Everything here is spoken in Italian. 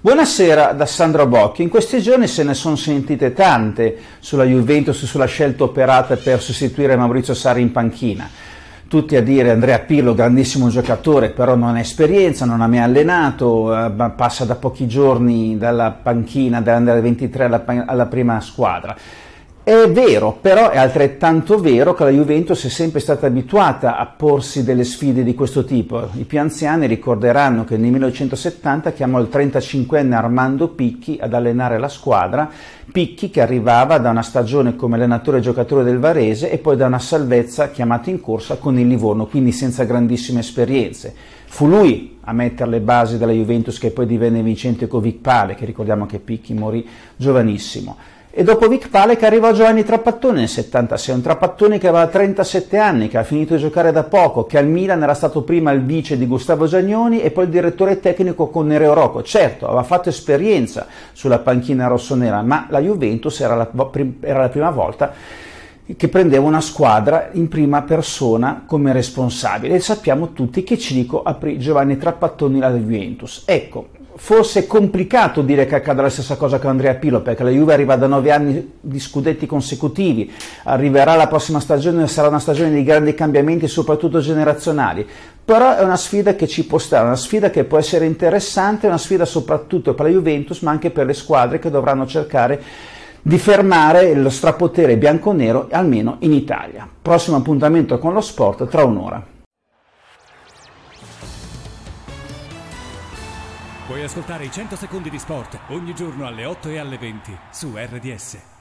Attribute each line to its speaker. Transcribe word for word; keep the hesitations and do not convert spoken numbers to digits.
Speaker 1: Buonasera da Sandro Bocchi. In questi giorni se ne sono sentite tante sulla Juventus, sulla scelta operata per sostituire Maurizio Sarri in panchina. Tutti a dire Andrea Pirlo, grandissimo giocatore, però non ha esperienza, non ha mai allenato, eh, passa da pochi giorni dalla panchina dell'Under ventitré alla, alla prima squadra. È vero, però è altrettanto vero che la Juventus è sempre stata abituata a porsi delle sfide di questo tipo. I più anziani ricorderanno che nel millenovecentosettanta chiamò il trentacinquenne Armando Picchi ad allenare la squadra, Picchi che arrivava da una stagione come allenatore e giocatore del Varese e poi da una salvezza chiamata in corsa con il Livorno, quindi senza grandissime esperienze. Fu lui a mettere le basi della Juventus che poi divenne vincente con Vic Pale, che ricordiamo che Picchi morì giovanissimo. E dopo Vic Pale che arrivò Giovanni Trapattoni nel settantasei, un Trapattoni che aveva trentasette anni, che ha finito di giocare da poco, che al Milan era stato prima il vice di Gustavo Giagnoni e poi il direttore tecnico con Nereo Rocco. Certo, aveva fatto esperienza sulla panchina rossonera, ma la Juventus era la, era la prima volta che prendeva una squadra in prima persona come responsabile. E sappiamo tutti che Cirico aprì Giovanni Trapattoni alla Juventus. Ecco, forse è complicato dire che accadrà la stessa cosa con Andrea Pirlo, perché la Juve arriva da nove anni di scudetti consecutivi, arriverà la prossima stagione, sarà una stagione di grandi cambiamenti, soprattutto generazionali, però è una sfida che ci può stare, una sfida che può essere interessante, una sfida soprattutto per la Juventus, ma anche per le squadre che dovranno cercare di fermare lo strapotere bianconero, almeno in Italia. Prossimo appuntamento con lo sport tra un'ora.
Speaker 2: Puoi ascoltare i cento secondi di sport ogni giorno alle otto e alle venti su R D S.